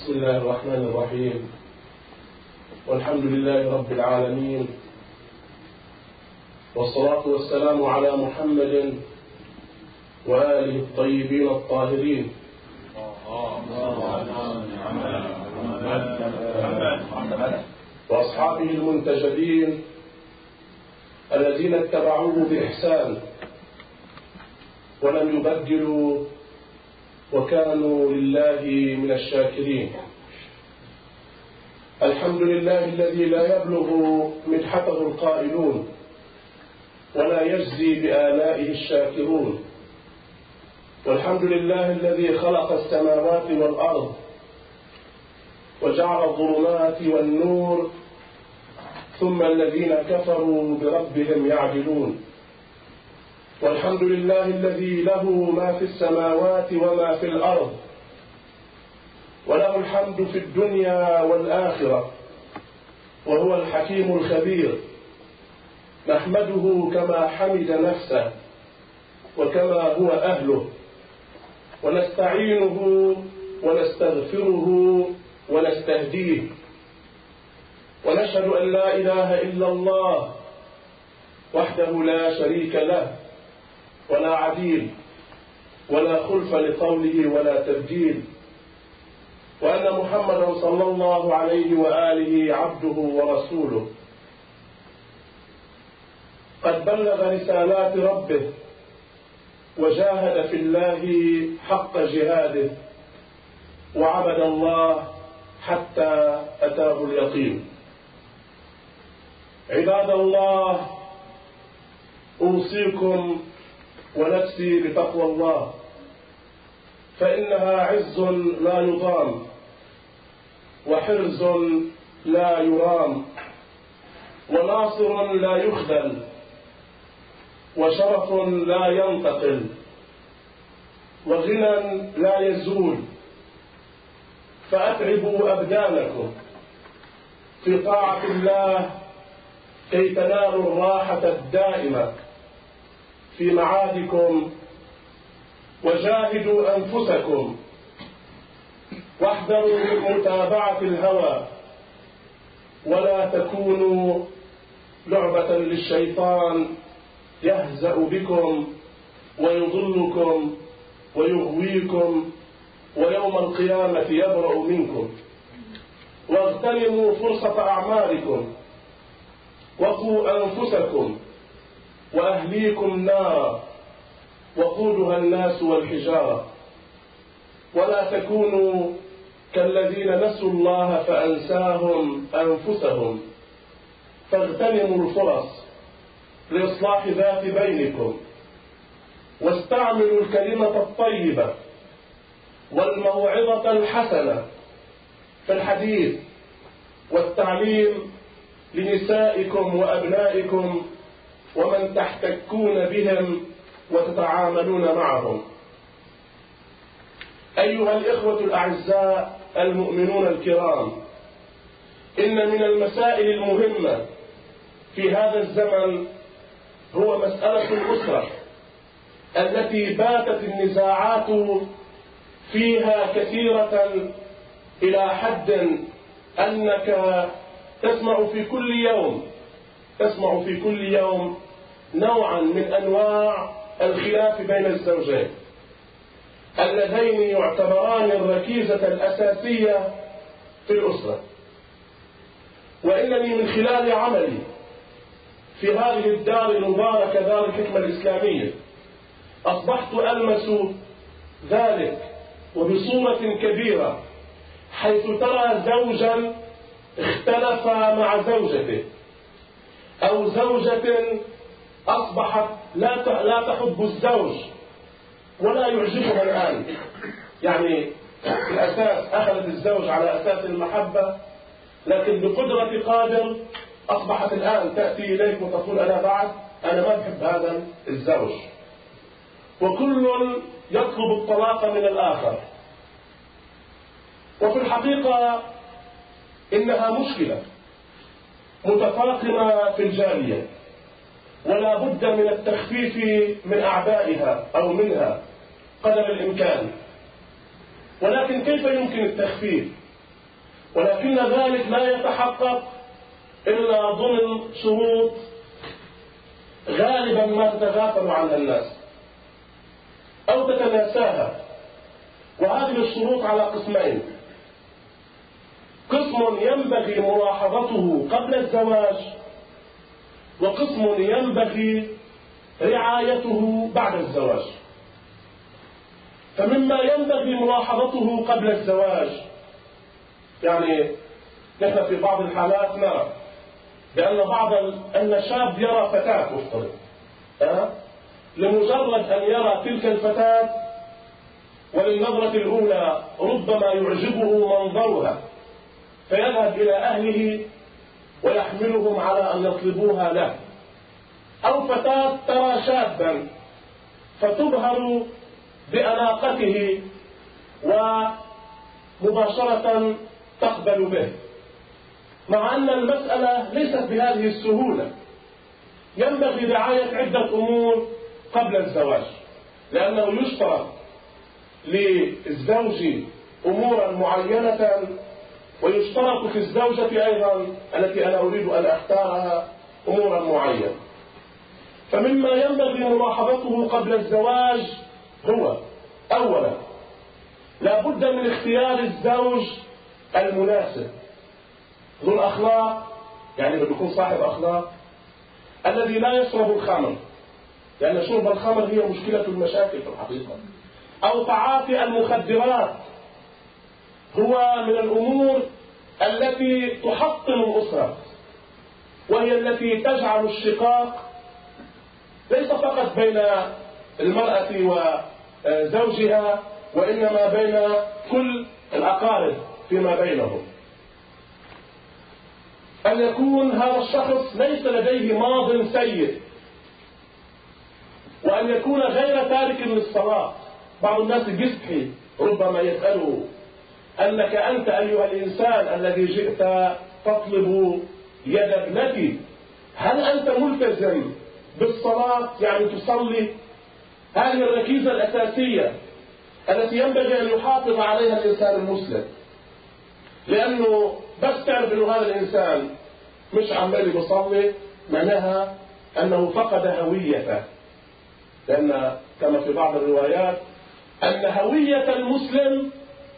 بسم الله الرحمن الرحيم، والحمد لله رب العالمين، والصلاة والسلام على محمد وآله الطيبين الطاهرين وأصحابه المنتجبين الذين اتبعوه بإحسان ولم يبدلوا وكانوا لله من الشاكرين. الحمد لله الذي لا يبلغ مدحته القائلون ولا يجزي بآلائه الشاكرون. والحمد لله الذي خلق السماوات والأرض وجعل الظلمات والنور ثم الذين كفروا بربهم يعدلون. والحمد لله الذي له ما في السماوات وما في الأرض، وله الحمد في الدنيا والآخرة، وهو الحكيم الخبير. نحمده كما حمد نفسه وكما هو أهله، ونستعينه ونستغفره ونستهديه، ونشهد أن لا إله إلا الله وحده لا شريك له ولا عديل ولا خلف لقوله ولا تبديل، وأن محمدا صلى الله عليه وآله عبده ورسوله، قد بلغ رسالات ربه وجاهد في الله حق جهاده وعبد الله حتى أتاه اليقين. عباد الله، أوصيكم ونفسي بتقوى الله، فإنها عز لا يضام وحرز لا يرام وناصر لا يخذل وشرف لا ينتقل وغنى لا يزول. فأتعبوا أبدانكم في طاعة الله كي تنالوا الراحة الدائمة في معادكم، وجاهدوا أنفسكم واحذروا من متابعة الهوى، ولا تكونوا لعبة للشيطان يهزأ بكم ويضلكم ويغويكم ويوم القيامة يبرأ منكم. واغتنموا فرصة أعمالكم، وقوا أنفسكم وأهليكم نارا وقودها الناس والحجارة، ولا تكونوا كالذين نسوا الله فأنساهم أنفسهم. فاغتنموا الفرص لإصلاح ذات بينكم، واستعملوا الكلمة الطيبة والموعظة الحسنة في الحديث والتعليم لنسائكم وأبنائكم ومن تحتكون بهم وتتعاملون معهم. أيها الإخوة الأعزاء المؤمنون الكرام، إن من المسائل المهمة في هذا الزمن هو مسألة الأسرة، التي باتت النزاعات فيها كثيرة إلى حد أنك تسمع في كل يوم نوعا من أنواع الخلاف بين الزوجين اللذين يعتبران الركيزة الأساسية في الأسرة. وإنني من خلال عملي في هذه الدار المباركة دار الحكمة الإسلامية أصبحت ألمس ذلك وبصورة كبيرة، حيث ترى زوجا اختلف مع زوجته، أو زوجة أصبحت لا تحب الزوج ولا يعجبها الآن. يعني في الأساس أخذت الزوج على أساس المحبة، لكن بقدرة قادر أصبحت الآن تأتي إليك وتقول أنا ما بحب هذا الزوج، وكل يطلب الطلاق من الآخر. وفي الحقيقة إنها مشكلة متفاقمة في الجالية، ولا بد من التخفيف من أعبائها أو منها قدر الإمكان. ولكن كيف يمكن التخفيف؟ ولكن ذلك لا يتحقق إلا ضمن شروط غالبا ما تتغافل عنها الناس أو تتناساها. وهذه الشروط على قسمين: قسم ينبغي ملاحظته قبل الزواج، وقسم ينبغي رعايته بعد الزواج. فمما ينبغي ملاحظته قبل الزواج، يعني نحن في بعض الحالات نرى أن شاب يرى فتاة مفترض، لمجرد أن يرى تلك الفتاة وللنظرة الأولى ربما يعجبه منظرها، فيذهب إلى أهله ويحملهم على أن يطلبوها له. أو فتاة ترى شابا فتبهر بأناقته ومباشرة تقبل به، مع أن المسألة ليست بهذه السهولة. ينبغي رعاية عدة أمور قبل الزواج، لأنه يشترط للزوج أمورا معينة، ويشترط في الزوجة أيضا التي أنا أريد أن أختارها أمورا معينة. فمما ينبغي ملاحظته قبل الزواج هو: أولا، لا بد من اختيار الزوج المناسب ذو الأخلاق، يعني بده يكون صاحب أخلاق، الذي لا يشرب الخمر، لأن شرب الخمر هي مشكلة المشاكل في الحقيقة، أو تعاطي المخدرات، هو من الأمور التي تحطم الأسرة، وهي التي تجعل الشقاق ليس فقط بين المرأة وزوجها، وإنما بين كل الأقارب فيما بينهم. أن يكون هذا الشخص ليس لديه ماض سيء، وأن يكون غير تارك للصلاة. بعض الناس بيستحي ربما يسأله: أنك أنت أيها الإنسان الذي جئت تطلب يد ابنتي، هل أنت ملتزم بالصلاة؟ يعني تصلي؟ هذه الركيزة الأساسية التي ينبغي أن يحافظ عليها الإنسان المسلم، لأنه بس تعرف أنه هذا الإنسان مش عمال بيصلي معناها أنه فقد هويته، لأن كما في بعض الروايات أن هوية المسلم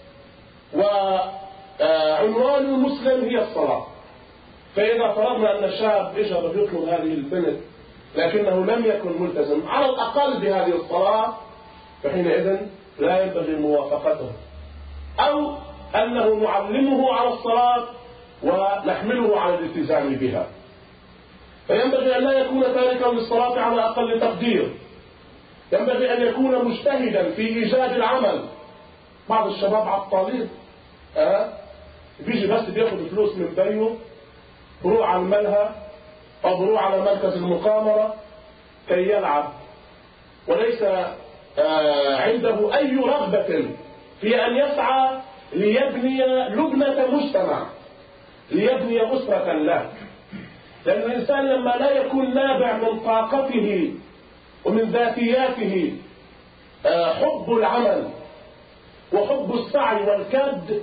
وعنوان المسلم هي الصلاة. فإذا فرضنا أن الشاب إجا يطلب هذه البنت لكنه لم يكن ملتزم على الأقل بهذه الصلاة، فحينئذ لا ينبغي موافقته، أو أنه نعلمه على الصلاة ونحمله على الالتزام بها. فينبغي أن لا يكون تاركا للصلاة على أقل تقدير، ينبغي أن يكون مجتهدا في إيجاد العمل. بعض الشباب عطالين، بيجي بس بياخد فلوس من بيه، بروح على الملهى أو بروح على مركز المقامرة كي يلعب، وليس عنده أي رغبة في أن يسعى ليبني لبنة مجتمع، ليبني أسرة له. لأن الإنسان لما لا يكون نابع من طاقته ومن ذاتياته حب العمل وحب السعي والكد،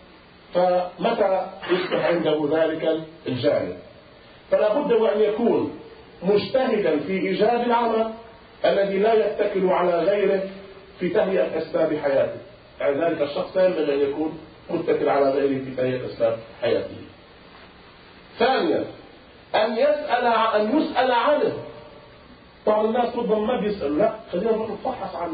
فمتى يصبح عنده ذلك الجانب؟ فلا بد وأن يكون مجتهدا في إيجاد العمل الذي لا يتكل على غيره في تهيئة أسباب حياته. يعني ذلك الشخص ينبغي أن يكون متكل على غيره في تهيئة أسباب حياته. ثانيا، أن يسأل عنه. بعض الناس ربما ما بيسألوا، لا خلينا نروح نفحص عنه،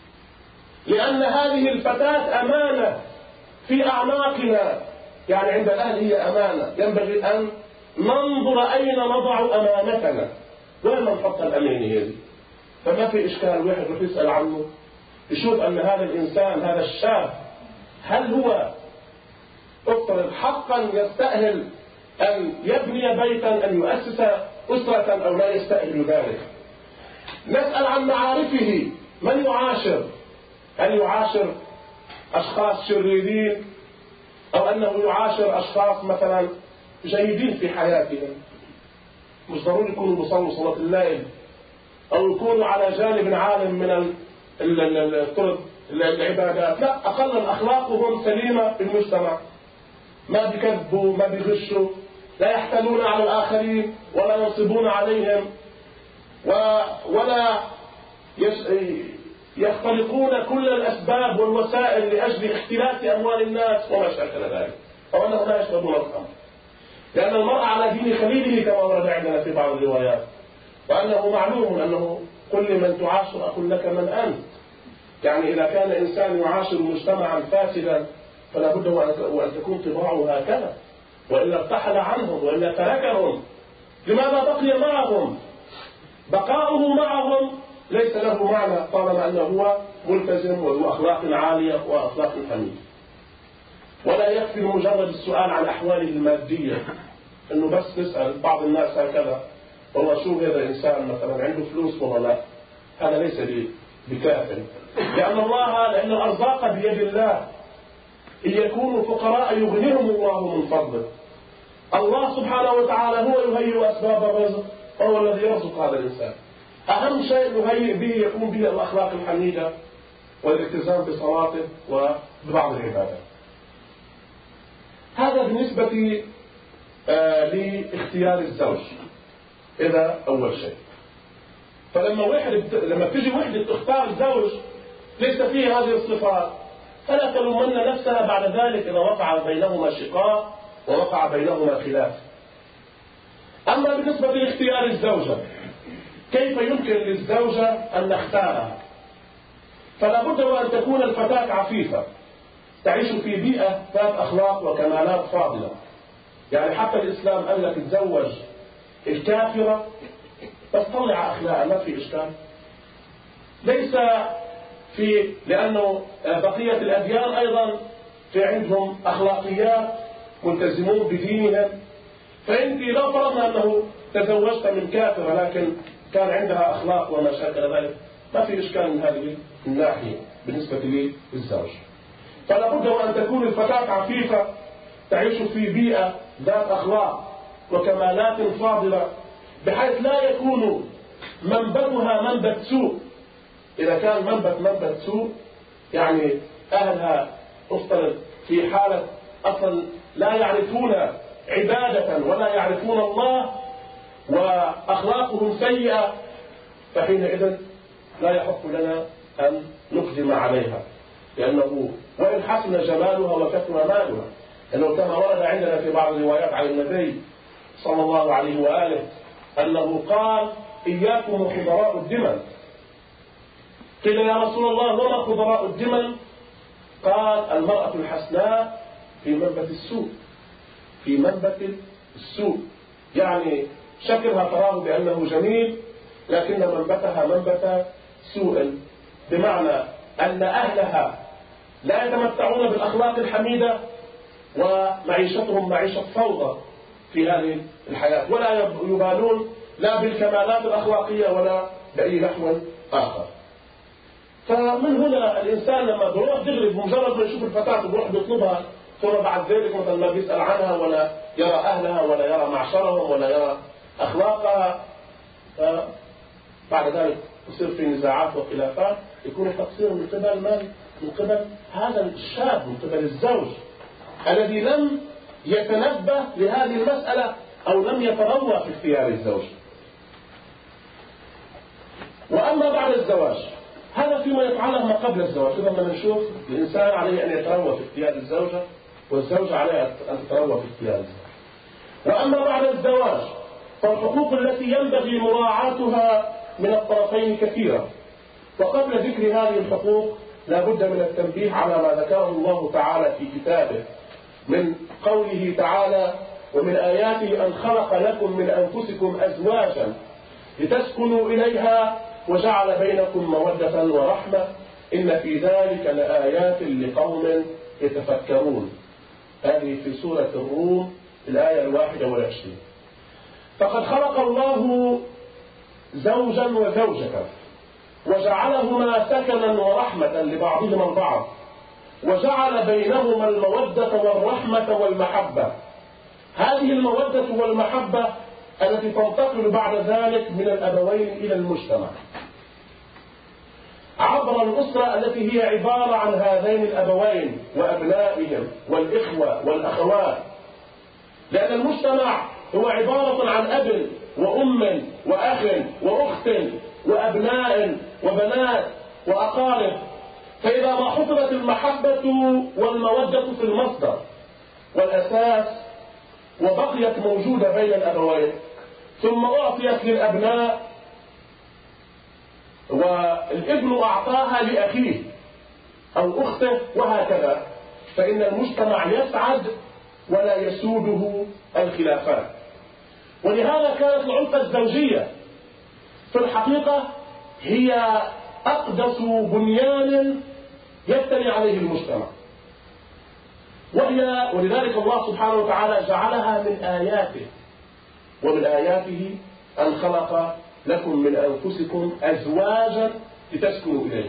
لأن هذه الفتاة أمانة في أعناقنا، يعني عند الأهل هي أمانة، ينبغي أن ننظر أين نضع أمانتنا، وين نحط الأمانة هذه. فما في إشكال واحد يروح يسأل عنه، يشوف أن هذا الإنسان هذا الشاب هل هو افترض حقا يستأهل أن يبني بيتا، أن يؤسس أسرة، أو لا يستأهل ذلك. نسأل عن معارفه، من يعاشر؟ هل يعاشر أشخاص شريرين، أو أنه يعاشر أشخاص مثلا جيدين في حياتهم؟ مش ضروري يكونوا بيصلوا صلاة الليل، أو يكونوا على جانب عالم من الطرق العبادات، لا، أقل أخلاقهم سليمة في المجتمع. ما بيكذبوا، ما بيغشوا، لا يحتالون على الآخرين ولا ينصبون عليهم، ولا يختلقون كل الأسباب والوسائل لأجل اختلاس أموال الناس وما شابه ذلك، أو أنهم لا يشربون الخمر، لأن المرء على دين خليله كما ورد عندنا في بعض الروايات، وأنه معلوم أنه كل من تعاشر أخ لك من أنت. يعني إذا كان إنسان يعاشر مجتمعا فاسدا فلا بد وأن تكون طباعه هكذا، وإلا ارتحل عنهم وإلا تركهم. لماذا بقي معهم؟ بقاؤه معهم ليس له معنى طالما أنه هو ملتزم وذو أخلاق عالية وأخلاق حميدة. ولا يكفي مجرد السؤال عن أحواله المادية، أنه بس نسأل بعض الناس هكذا والله شو هذا الإنسان مثلا عنده فلوس ولا لا، هذا ليس بكاف، لأن الأرزاق بيد الله، إن يكونوا فقراء يغنيهم الله من فضله. الله سبحانه وتعالى هو يهيئ أسباب الرزق، وهو الذي يرزق هذا الإنسان. أهم شيء يهيئ به يكون به الأخلاق الحميدة والالتزام بصلاته وببعض العبادات. هذا بالنسبة لاختيار الزوج. إذا أول شيء، لما تجي وحدة تختار زوج ليس فيه هذه الصفات فلا تلومن نفسها بعد ذلك إذا وقع بينهما شقاق ووقع بينهما خلاف. أما بالنسبة لاختيار الزوجة، كيف يمكن للزوجة أن نختارها؟ فلا بد وأن تكون الفتاة عفيفة تعيش في بيئة ذات أخلاق وكمالات فاضلة. يعني حتى الإسلام قال لك تزوج الكافرة بس طلع أخلاقها، ما في إشكال. ليس لأنه بقية الأديان أيضا في عندهم أخلاقيات، ملتزمون بدينهم. فأنت لو فرضنا أنه تزوجت من كافرة لكن كان عندها أخلاق وما شابه ذلك، ما في إشكال من هذه الناحية بالنسبة للزوج. فلا بد وأن تكون الفتاة عفيفة تعيش في بيئة ذات أخلاق وكمالات فاضلة، بحيث لا يكون منبتها منبت سوء. إذا كان منبت سوء يعني أهلها افترض في حالة أصلا لا يعرفون عبادة ولا يعرفون الله وأخلاقهم سيئة، فحينئذ لا يحق لنا أن نقدم عليها، لأنه وإن حسن جمالها وكثر مالها، لأنه كما ورد عندنا في بعض الروايات عن النبي صلى الله عليه وآله أنه قال إياكم وخضراء الدمن. قيل يا رسول الله وما خضراء الدمن؟ قال المرأة الحسناء في منبت السوء، في منبت السوء، يعني شكلها تراه بأنه جميل لكن منبتها منبت سوء، بمعنى أن أهلها لا يتمتعون بالأخلاق الحميدة ومعيشتهم معيشة فوضى في هذه الحياة، ولا يبالون لا بالكمالات الأخلاقية ولا بأي نحو آخر. فمن هنا الإنسان لما بيروح دغري بمجرد ما يشوف الفتاة بيروح بيطلبها، ثم بعد ذلك مثلا ما بيسأل عنها ولا يرى أهلها ولا يرى معشرهم ولا يرى أخلاقها، بعد ذلك يصير في نزاعات وخلافات، يكون تقصير من قبل من؟ من قبل هذا الشاب، من قبل الزوج الذي لم يتنبه لهذه المسألة أو لم يتروى في اختيار الزوج. وأما بعد الزواج، هذا فيما يفعله ما قبل الزواج. إذا ما نشوف الإنسان عليه أن يتروى في اختيار الزوجة، والزوجة عليها أن تتروى في اختيار الزوج. وأما بعد الزواج فالحقوق التي ينبغي مراعاتها من الطرفين كثيرة. وقبل ذكر هذه الحقوق لا بد من التنبيه على ما ذكره الله تعالى في كتابه من قوله تعالى: ومن آياته أن خلق لكم من أنفسكم أزواجا لتسكنوا إليها وجعل بينكم مودة ورحمة إن في ذلك لآيات لقوم يتفكرون. هذه في سورة الروم الآية 21. فقد خلق الله زوجا وزوجة وجعلهما سكنا ورحمة لبعضهما البعض، وجعل بينهما المودة والرحمة والمحبة. هذه المودة والمحبة التي تنتقل بعد ذلك من الأبوين إلى المجتمع. عبر الأسرة التي هي عبارة عن هذين الأبوين وأبنائهم والإخوة والأخوات، لأن المجتمع هو عبارة عن أب وأم وأخ وأخت وأبناء وبنات وأقارب. فإذا ما حفظت المحبة والمودة في المصدر والأساس وبقيت موجودة بين الأبوين، ثم أعطيت للأبناء والابن أعطاها لأخيه أو أخته وهكذا، فإن المجتمع يسعد ولا يسوده الخلافات. ولهذا كانت العنفة الزوجية في الحقيقة هي أقدس بنيان يبتني عليه المجتمع، ولذلك الله سبحانه وتعالى جعلها من آياته، ومن آياته أن خلق لكم من أنفسكم أزواجا لتسكنوا إليه،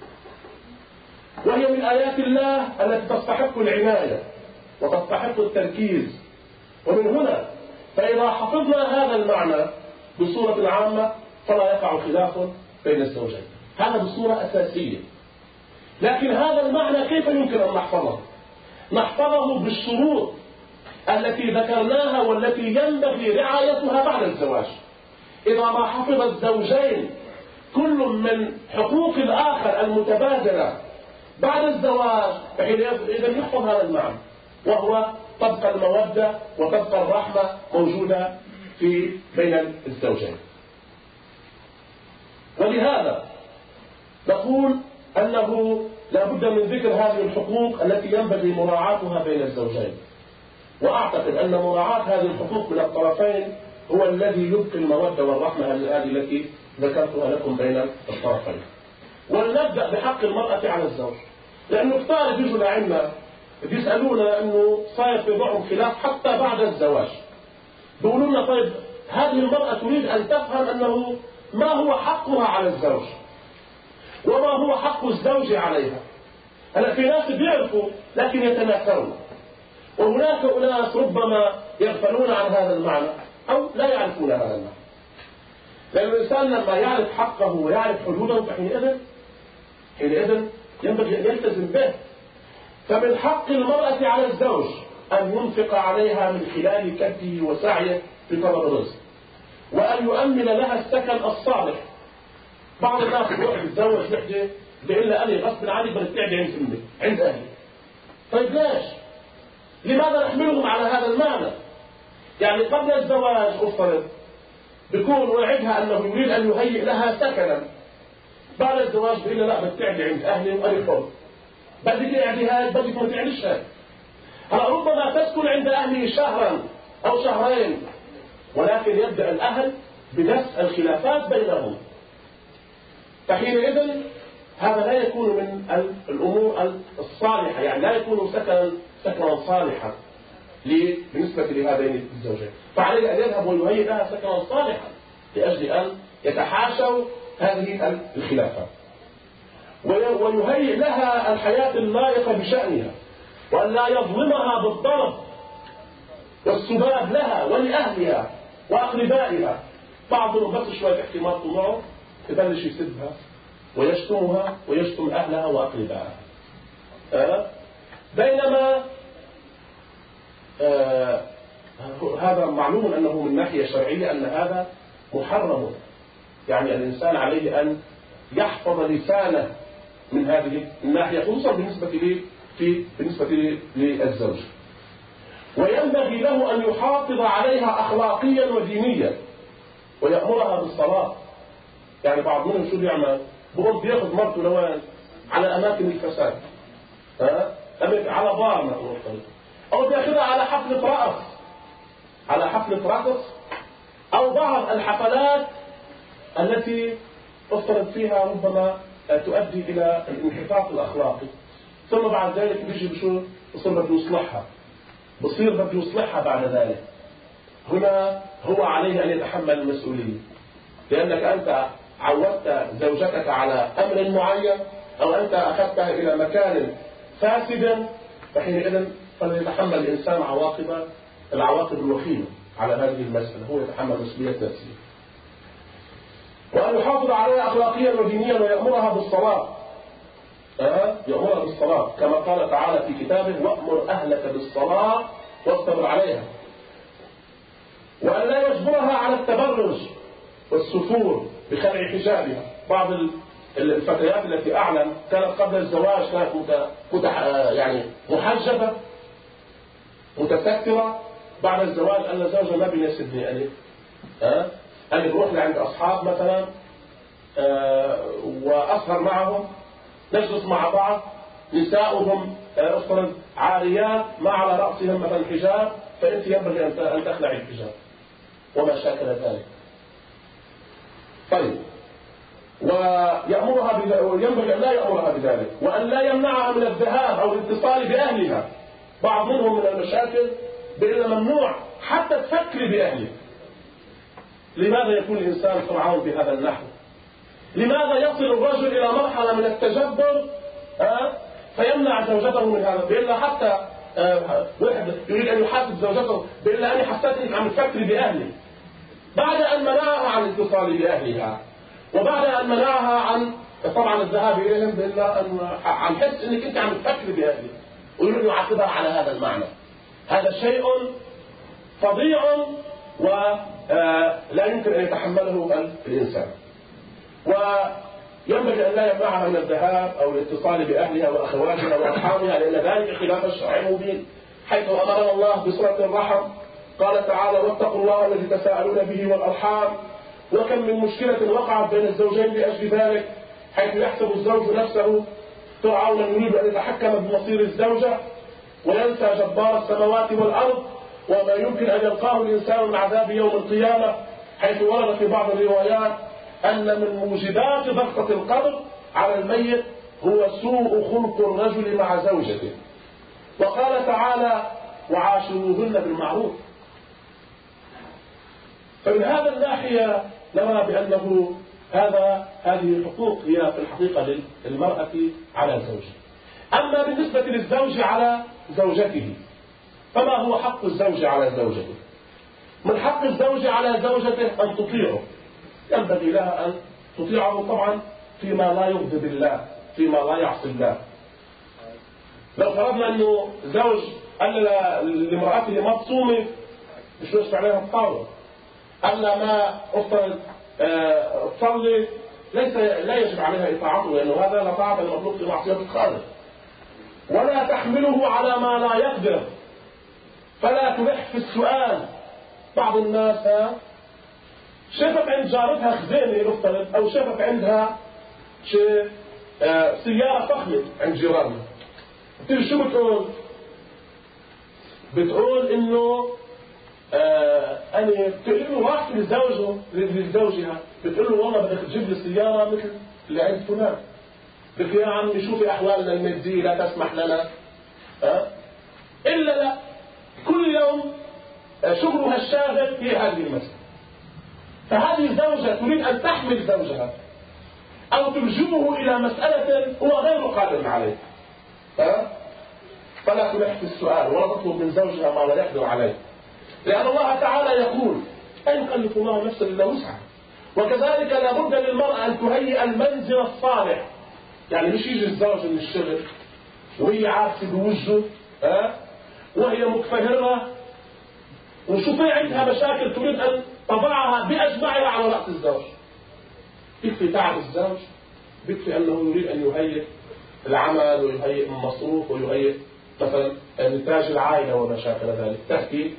وهي من آيات الله التي تستحق العناية وتستحق التركيز. ومن هنا فإذا حفظنا هذا المعنى بصورة عامة فلا يقع خلاف بين الزوجين، هذا بصورة أساسية. لكن هذا المعنى كيف يمكن أن نحفظه؟ نحفظه بالشروط التي ذكرناها والتي ينبغي رعايتها بعد الزواج. إذا ما حفظ الزوجين كل من حقوق الآخر المتبادلة بعد الزواج فإذا يحفظ هذا المعنى، وهو تبقى المودة وتبقى الرحمة موجودة بين الزوجين. ولهذا نقول أنه لا بد من ذكر هذه الحقوق التي ينبغي مراعاتها بين الزوجين، وأعتقد أن مراعاة هذه الحقوق من الطرفين هو الذي يبقي المودة والرحمة هذه التي ذكرتها لكم بين الطرفين. ولنبدأ بحق المرأة على الزوج، لأنه كثار بيجوا لعنا بيسألونا أنه صاير في بعض خلاف حتى بعد الزواج، بيقولوا لنا طيب هذه المرأة تريد أن تفهم أنه ما هو حقها على الزوج وما هو حق الزوج عليها. هلا في ناس بيعرفوا لكن يتناكرون، وهناك أناس ربما يغفلون عن هذا المعنى أو لا يعرفون هذا المعنى. لأن الإنسان لما يعرف حقه ويعرف حدوده فحينئذ ينبغي أن يلتزم به. فمن حق المرأة على الزوج أن ينفق عليها من خلال كده وسعيه في طلب الرزق، وأن يؤمن لها السكن الصالح. بعض الناس يروح يتزوج وحده بيقول لها أنا غصب عني بدي قاعد عند أمي عند أهلي. طيب ليش؟ لماذا نحملهم على هذا المعنى؟ يعني قبل الزواج أفترض بيكون وعدها أنه يريد أن يهيئ لها سكنا، بعد الزواج بيقول لها لا بدي قاعد عند أهلي وأنا حر، بدك قاعدي هاي بدك ما تعملش هاي. هلا ربما تسكن عند أهلي شهرا أو شهرين، ولكن يبدأ الأهل بدس الخلافات بينهم، فحينئذ هذا لا يكون من الأمور الصالحة، يعني لا يكون سكنا صالحا بالنسبة لهذين الزوجين. فعليه أن يذهب ويهيئ لها سكنا صالحا لأجل أن يتحاشوا هذه الخلافات، ويهيئ لها الحياة اللائقة بشأنها، وأن لا يظلمها بالضرب والسباب لها ولأهلها وأقربائها. بعضهم بس شوية احتمال معه يبلش يسبها ويشتمها ويشتم أهلها وأقربائها. بينما هذا معلوم أنه من ناحية شرعية أن هذا محرم، يعني الإنسان عليه أن يحفظ لسانه من هذه الناحية، خصوصا بالنسبة للزوج. وينبغي له أن يحافظ عليها أخلاقيا ودينيا ويأمرها بالصلاة. يعني بعض منهم شو بيعمل؟ بقوم بياخذ مرته لوين؟ على أماكن الفساد، على بار مثلا، أو بياخذها على حفلة رقص، أو بعض الحفلات التي افترض فيها ربما تؤدي إلى الانحطاط الأخلاقي، ثم بعد ذلك بيجي بشو بصير بده يصلحها بعد ذلك. هنا هو عليه أن يتحمل المسؤولية، لأنك أنت عودت زوجتك على أمر معين، أو أنت أخذتها إلى مكان فاسد، فحينئذ فليتحمل الإنسان العواقب الوخيمة على هذه المسألة، هو يتحمل مسؤولية نفسه. وأن يحافظ عليها أخلاقيا ودينيا ويأمرها بالصلاة. يأمرها بالصلاة كما قال تعالى في كتابه: وأمر أهلك بالصلاة واصطبر عليها. وأن لا يجبرها على التبرج والسفور بخلع حجابها. بعض الفتيات التي أعلم كانت قبل الزواج كانت يعني محجبة متسترة، بعد الزواج أن زوجها ما بيناسبني أنا بروح لعند أصحاب مثلا وأسهر معهم، نجلس مع بعض، نساؤهم أصلا عاريات ما على رأسهم مثلا حجاب، فأنت ينبغي أن تخلعي الحجاب وما شاكل ذلك. طيب، وينبغي أن لا يأمرها بذلك، وأن لا يمنعها من الذهاب أو الاتصال بأهلها. بعض منهم من المشاكل بأن ممنوع حتى تفكري بأهلك. لماذا يكون الإنسان فرعون بهذا النحو؟ لماذا يصل الرجل إلى مرحلة من التجبر فيمنع زوجته من هذا؟ بإلا حتى واحد يريد أن يحاسب زوجته بإلا أنا حسيت أنك عم تفكري بأهلي، بعد أن منعها عن الاتصال بأهلها، وبعد أن منعها عن طبعا الذهاب إليهم، بإلا أن عم تحس أنك أنت عم تفكري بأهلي، ويريد يعاقبها على هذا المعنى. هذا شيء فظيع ولا يمكن أن يتحمله الإنسان. وينبغي أن لا يمنعها من الذهاب أو الاتصال بأهلها وأخواتها وأصحابها، لأن ذلك خلاف الشرع المبين، حيث أمرنا الله بصلة الرحم. قال تعالى: واتقوا الله الذي تساءلون به والأرحام. وكم من مشكلة وقعت بين الزوجين لأجل ذلك، حيث يحسب الزوج نفسه فرعون يريد أن يتحكم بمصير الزوجة وينسى جبار السماوات والأرض وما يمكن أن يلقاه الإنسان من عذاب يوم القيامة، حيث ورد في بعض الروايات أن من موجبات ضغطة القبر على الميت هو سوء خلق الرجل مع زوجته. وقال تعالى: وعاشروهن بالمعروف. فمن هذا الناحية نرى بأنه هذه الحقوق هي في الحقيقة للمرأة على زوجها. أما بالنسبة للزوج على زوجته، فما هو حق الزوج على زوجته؟ من حق الزوج على زوجته أن تطيعه، ينبغي لها أن تطيعه طبعا فيما لا يغضب الله، فيما لا يعصي الله. لو فرضنا أنه زوج قال لامرأته ما تصومي، مش يشفع عليها الطاولة، قال ما أفضل تصلي، لا يجب عليها إطاعته، لأنه هذا لا طاعة المخلوق في معصية الخالق. ولا تحمله على ما لا يقدر، فلا تلح في السؤال. بعض الناس شافت عند جارتها خزانة نفترض، أو شافت عندها سيارة فخمة عند جيرانها، بتقول شو بتقول؟ بتقول إنه أنا بتقول له واحد لزوجها، بتقول له والله بدك تجيب لي سيارة مثل اللي عند فلان. بك يا عمي شوفي أحوالنا المادية لا تسمح لنا، إلا لا كل يوم شغلها الشاغل في هذه المسألة. فهذه الزوجة تريد أن تحمل زوجها أو تلجمه إلى مسألة هو غير قادر عليه، فلا تلح في السؤال ولا تطلب من زوجها ما لا يقدر عليه، لأن الله تعالى يقول: لا يكلف الله نفسا إلا وسعها. وكذلك لابد للمرأة أن تهيئ المنزل الصالح، يعني مش يجي الزوج من الشغل وهي عاكسة بوجهه وهي متفهرة وشوفي عندها مشاكل تريد أن تضعها بأجمعها على رأس الزوج. يكفي تعب الزوج، يكفي أنه يريد أن يهيئ العمل ويهيئ المصروف ويهيئ مثلا نتاج العائلة وما شابه ذلك، تحكي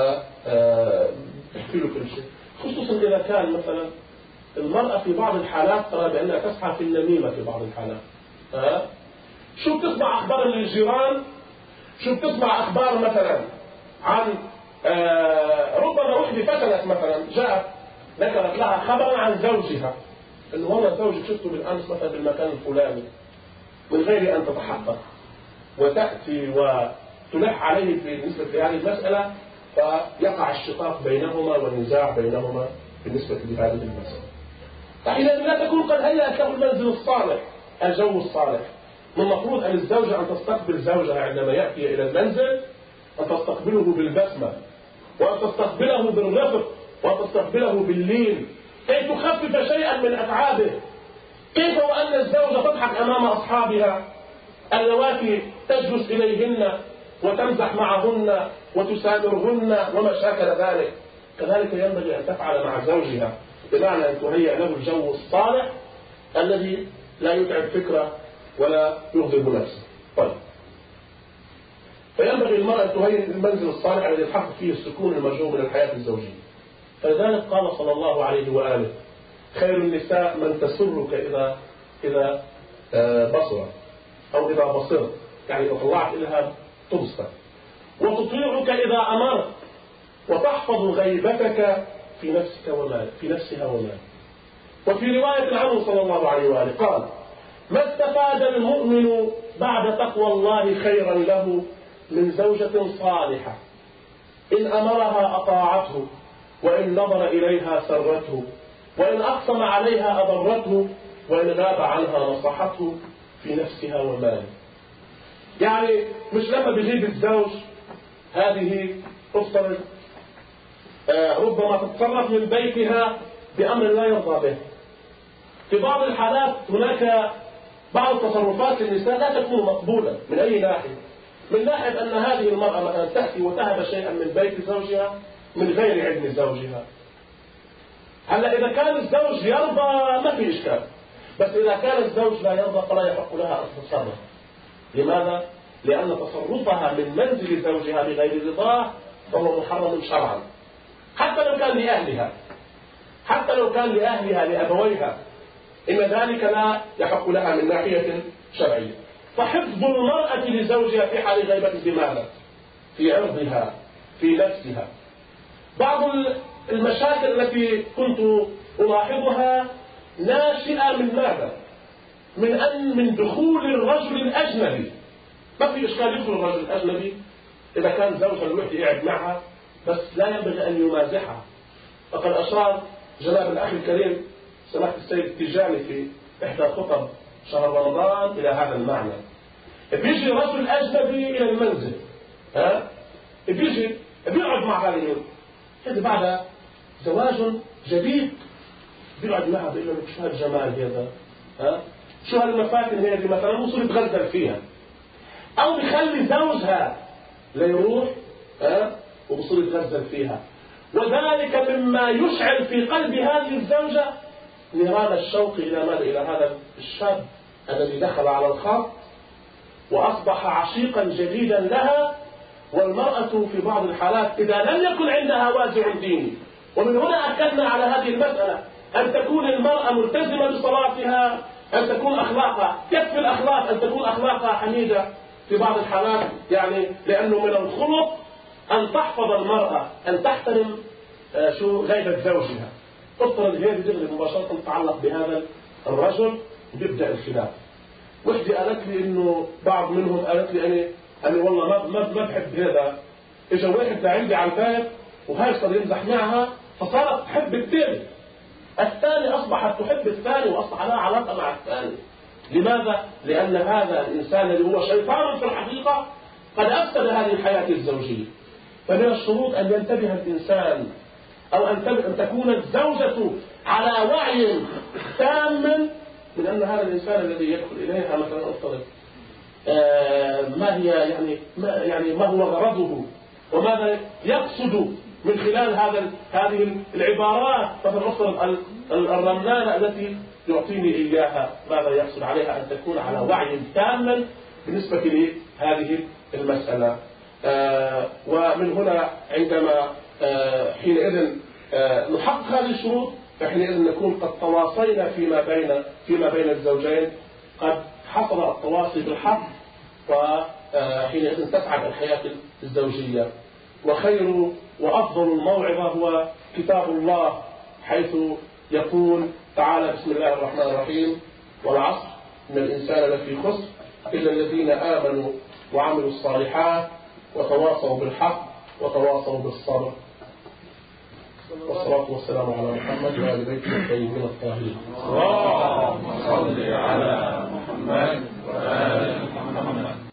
وتحكي له كل شيء. خصوصا إذا كان مثلا المرأة في بعض الحالات ترى بأنها تسعى في النميمة في بعض الحالات. شو بتسمع أخبار من الجيران، شو بتسمع أخبار مثلا عن ربما وحدة فتنت مثلا جاءت ذكرت لها خبرا عن زوجها إنه والله زوجك شفته بالأمس مثلا بالمكان الفلاني، من غير أن تتحقق وتأتي وتلح عليه بالنسبة لهذه المسألة، فيقع الشقاق بينهما والنزاع بينهما بالنسبة لهذه المسألة. فحينئذ لا تكون قد هيأت له المنزل الصالح، الجو الصالح. من المفروض أن الزوجة أن تستقبل زوجها عندما يأتي إلى المنزل، أن تستقبله بالبسمة، وأن تستقبله بالرفق، وأن تستقبله باللين، كي تخفف شيئا من أتعابه. كيف وأن الزوجة تضحك أمام أصحابها اللواتي تجلس إليهن وتمزح معهن وتسامرهن وما شاكل ذلك، كذلك ينبغي أن تفعل مع زوجها، بمعنى أن تهيئ له الجو الصالح الذي لا يتعب فكره ولا يغضب نفسه. طيب، فينبغي المرأة أن تهيئ المنزل الصالح الذي يتحقق فيه السكون المرجو من الحياة الزوجية. فلذلك قال صلى الله عليه وآله: خير النساء من تسرك إذا بصرت أو إذا بصرت، يعني إذا طلعت إلها تبصر، وتطيعك إذا أمرت، وتحفظ غيبتك في نفسها ومالك. وفي رواية عنه صلى الله عليه وآله قال: ما استفاد المؤمن بعد تقوى الله خيرا له من زوجة صالحة إن أمرها أطاعته، وإن نظر إليها سرته، وإن أقسم عليها أضرته، وإن غاب عنها نصحته في نفسها وماله. يعني مش لما بيجيب الزوج هذه أفترض ربما تتصرف من بيتها بأمر لا يرضى به. في بعض الحالات هناك بعض تصرفات النساء لا تكون مقبولة من أي ناحية، من ناحية أن هذه المرأة مثلا تأتي وتهب شيئا من بيت زوجها من غير علم زوجها. هلا إذا كان الزوج يرضى ما في إشكال، بس إذا كان الزوج لا يرضى فلا يحق لها أن تتصرف. لماذا؟ لأن تصرفها من منزل زوجها بغير رضاه فهو محرم شرعا، حتى لو كان لأهلها، حتى لو كان لأهلها لأبويها، إن ذلك لا يحق لها من ناحية شرعية. فحفظ المرأة لزوجها في حال غيبة بماذا؟ في عرضها، في نفسها. بعض المشاكل التي كنت ألاحظها ناشئة من ماذا؟ من دخول الرجل الأجنبي. ما في إشكال يدخل الرجل الأجنبي إذا كان زوجها الوحدة يقعد معها، بس لا ينبغي أن يمازحها. فقد أشار جناب الأخ الكريم سماحة السيد التجاني في إحدى خطب شهر رمضان إلى هذا المعنى. بيجي رجل أجنبي إلى المنزل، بيجي بيقعد مع هذه بعد زواج جديد، بيقعد معها بيقول له شو هالجمال هذا، شو هالمفاتن هذه مثلا، وصل يتغزل فيها، أو بيخلي زوجها ليروح وبصير يتغزل فيها. وذلك مما يشعل في قلب هذه الزوجة نيران الشوق إلى ماذا؟ إلى هذا الشاب الذي دخل على الخط وأصبح عشيقا جديدا لها. والمرأة في بعض الحالات إذا لم يكن عندها وازع ديني، ومن هنا أكدنا على هذه المسألة، أن تكون المرأة ملتزمة بصلاتها، أن تكون أخلاقها، يكفي الأخلاق أن تكون أخلاقها حميدة في بعض الحالات، يعني لأنه من الخلق أن تحفظ المرأة، أن تحترم غيبة زوجها. افترض هي بتغلب مباشرة تتعلق بهذا الرجل وبيبدأ الخلاف. وحدي قالت لي إنه بعض منهم قالت لي أنا والله ما بحب هذا. إجا واحد لعندي على الباب وهاي صار يمزح معها، فصارت تحب الثاني أصبحت تحب الثاني وأصبح لها علاقة مع الثاني. لماذا؟ لأن هذا الإنسان اللي هو شيطان في الحقيقة قد أفسد هذه الحياة الزوجية. فمن الشروط أن ينتبه الإنسان، أو أن تكون الزوجة على وعي تام من أن هذا الإنسان الذي يدخل إليها مثلا أفترض ما هي يعني ما هو غرضه وماذا يقصد من خلال هذه العبارات. مثلا أفترض الرنانة التي يعطيني إياها ماذا يقصد عليها، أن تكون على وعي تام بالنسبة لهذه المسألة. ومن هنا عندما حينئذ نحقق هذه الشروط فحينئذ نكون قد تواصينا فيما بين الزوجين، قد حصل التواصي بالحق، وحينئذ تسعد الحياة الزوجية. وخير وأفضل الموعظة هو كتاب الله، حيث يقول تعالى: بسم الله الرحمن الرحيم، والعصر إن الإنسان لفي خسر إلا الذين آمنوا وعملوا الصالحات وتواصوا بالحق وتواصوا بالصبر. والصلاة والسلام على محمد وآل بيته الطيبين الطاهرين. اللهم صل على محمد